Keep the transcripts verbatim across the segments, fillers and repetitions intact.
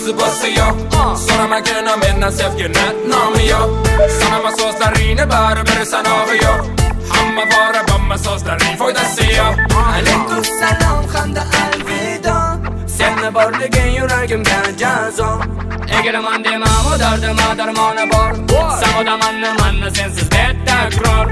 rozi bo'lsa yo'q so'ramagin mendan sevgini nomi yo'q sanama so'zlaringni baribir sanog'i yo'q hamma bora bomba so'zlaring foydasi yo'q alaykum salom hamda alvido senni borliging yuragimga jazo egaraman demam o dardima darmoni bor savodamanni manni sensiz bet takror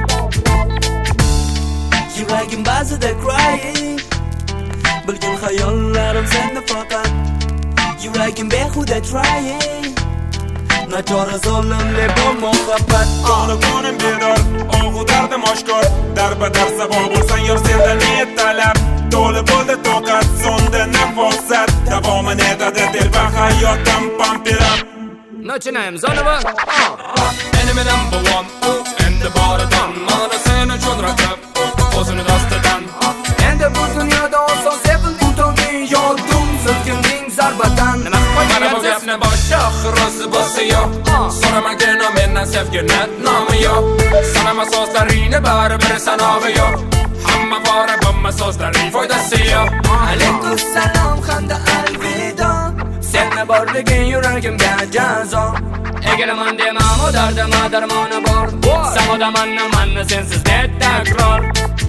yuragim ba'zida crying bilgin xayollarim senda faqat yuragim behuda trying nachora zolimli bu muhabbat Konu konim bedor og'u dardim oshkor darbadar sabo bo'lsang yor senda niyat talab to'li bo'ldi toqat sonda nafosat davomin etadi telba hayotim pampirab Начинаем заново. Enemy number one endi boridan mana sen uchun raqib o'zini dastidan endi bu dunyoda oson sevilding tonging yodim silkinding zarbadan mana bu gapni boshqa rozi bo'lsa yo'q so'ramagin mendan sevgini nomi yo'q sanama so'zlaringni baribir sanog'i yo'q hamma bora bomba so'zlaring foydasi yo'q alaykum salom hamda alvido senni borliging yuragimga jazo egaraman demam o dardima darmoni bor savodamanni manni sensiz bet takror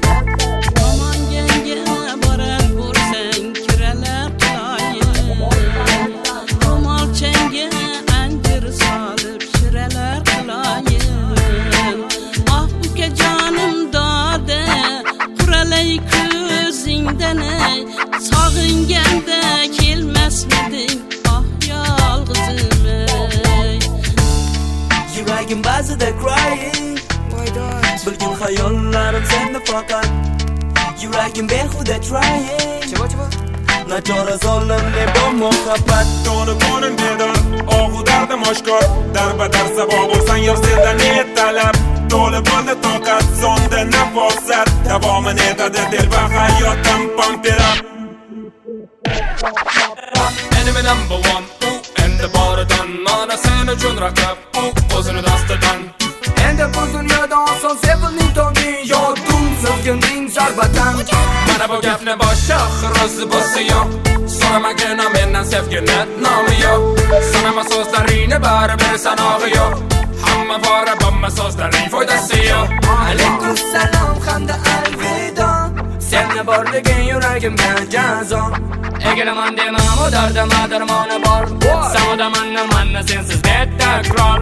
Sağınganda kelmasmiding ah yolg'izim ey yuragim ba'zida crying bilgin xayollarim senda faqat yuragim behuda trying nachora zolimli bu muhabbat Konu konim bedor og'u dardim oshkor darbadar sabo bo'lsang yor senda niyat talab to'li bo'ldi toqat sonda nafosat davomin etadi telba hayotim pampirab Enemy number one endi boridan mana sen uchun raqib o'zini dastidan endi bu dunyoda oson sevilding tonging yodim silkinding zarbadan mana bu gapni boshqa rozi bo'lsa yo'q so'ramagin mendan sevgini nomi yo'q sanama so'zlaringni baribir sanog'i yo'q hamma bora bomba so'zlaring foydasi yo'q alaykum salom hamda alvido senni borliging yuragimga jazo egaraman demam o dardima darmoni bor savodamanni manni sensiz bet takror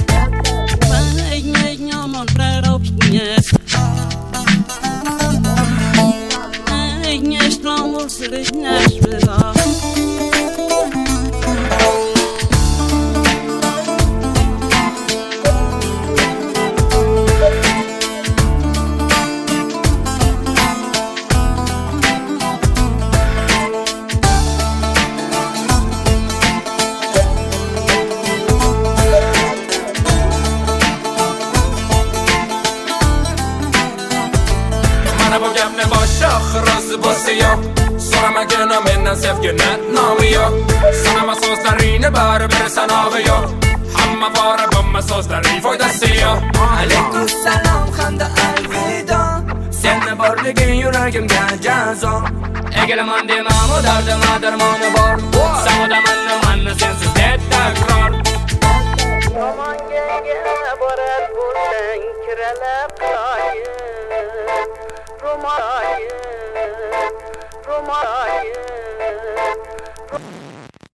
mana bu gapni boshqa rozi bo'lsa yo'q so'ramagin mendan sevgini nomi yo'q sanama so'zlaringni baribir sanog'i yo'q hamma bora bomba so'zlaring foydasi yo'q alaykum salom hamda alvido senni borliging yuragimga jazo egaraman demam o dardima darmoni bor savodamanni manni sensiz bet takror Romanga borar bo'lsang kiralab qilayin Romayin Romayin